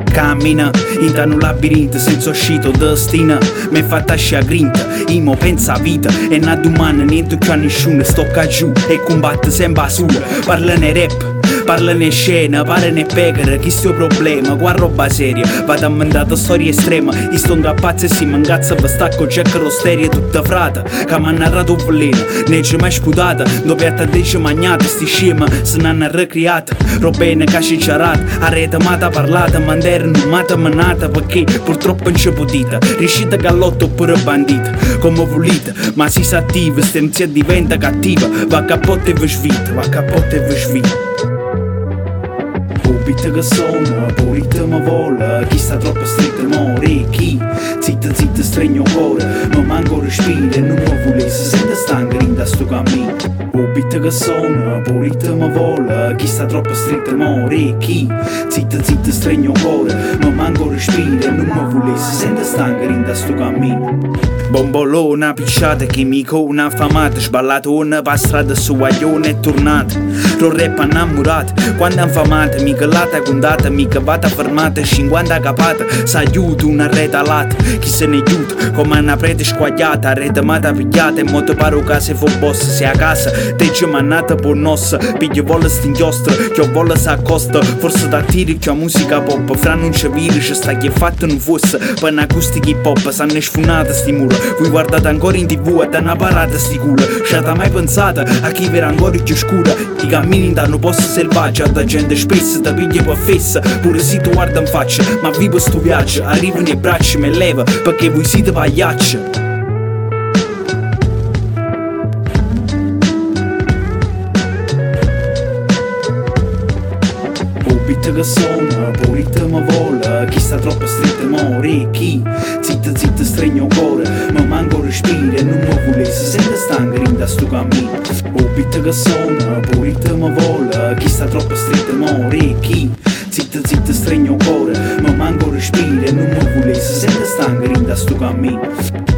cammina in un labirinto senza uscito destina. Mi fa tascia grinta, io pensa a vita e na domani niente che a nessuno stocca giù e combatte sempre a solo. Parlane rap, parlane scena, parlane pecore, chi sto problema, qua roba seria. Vado a mandare storie estreme, io sto a pazzo e si mangazza per stacco Jack lo stereo tutta frata. Che mi ha narrato un veleno, ne c'è mai scudata, dove a te magnata, sti scema se ne hanno ricreata. Robene che ci ciarata, arreta mata parlata, manderno mata manata, perché purtroppo non c'è potita. Riuscita gallotto oppure bandita, come volete, ma si sa attiva, stemzia diventa cattiva, va capote e vi svita, va capote e vi svita. Ubita che sono, poi ritmo vola, chi sta troppo stretto muore, chi zitta zitta stregno cuore, ma manco respira e non mi vuole, si sente stanca in sto cammino. Ubita che sono, poi ritmo vola, chi sta troppo stretto muore, chi zitta zitta stregno cuore, ma manco respira e non mi vuole, si sente stanca in sto cammino. Bombolona, pisciata, chimicona, affamata, sballatona, pa strada su guaglione e tornata. Lo rap innamorato, quando infamata, mica lata condata, mica vata fermata, 50 capata, s'aiuta una rete lata, chi se ne aiuta, come una prete squagliata, rete mata pigliata, e moto paro che se fu boss, se a casa, te c'è mannata per nos, piglia vola stinchiostra, che vola s'accosta, forse da tiri che musica pop, fra non c'è virus, sta che fatto non fosse, per un'acustica hip hop, s'hanno sfunata sti mura. Voi guardate ancora in tv e da una parata sti culo. C'avete mai pensato a chi vera ancora più scura? I cammini danno posto selvaggio, da gente spessa, da piglia per fessa. Pure se tu guarda in faccia, ma vivo sto viaggio, arrivano i bracci, me leva, perché voi siete pagliacci. Ubita che sono, poi ritmo vola, chi sta troppo stretto muore, chi zitta zitta stregno cuore, ma manco respira e non mi vuole, si sente stanca in sto cammino. Ubita che sono, poi ritmo vola, chi sta troppo stretto muore, chi zitta zitta stregno cuore, ma manco respira e non mi vuole, si sente stanca in sto cammino.